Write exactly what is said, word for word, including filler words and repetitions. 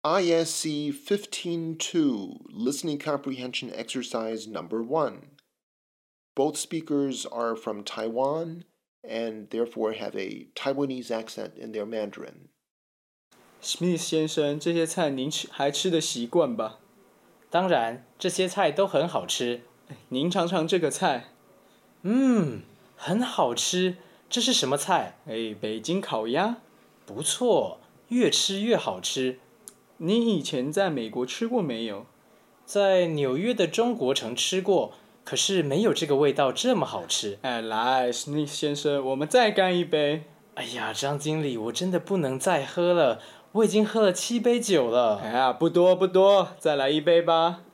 I S C fifteen two, Listening Comprehension Exercise Number one. Both speakers are from Taiwan and therefore have a Taiwanese accent in their Mandarin. Smith 先生，这些菜您吃还吃得习惯吧？ 当然，这些菜都很好吃。 您尝尝这个菜。 嗯，很好吃。这是什么菜？ 哎，北京烤鸭。 不错，越吃越好吃。 你以前在美国吃过没有？ 在纽约的中国城吃过，可是没有这个味道这么好吃。 哎，来 ，Smith 先生，我们再干一杯。 哎呀，张经理，我真的不能再喝了，我已经喝了七杯酒了。 哎呀，不多不多，再来一杯吧。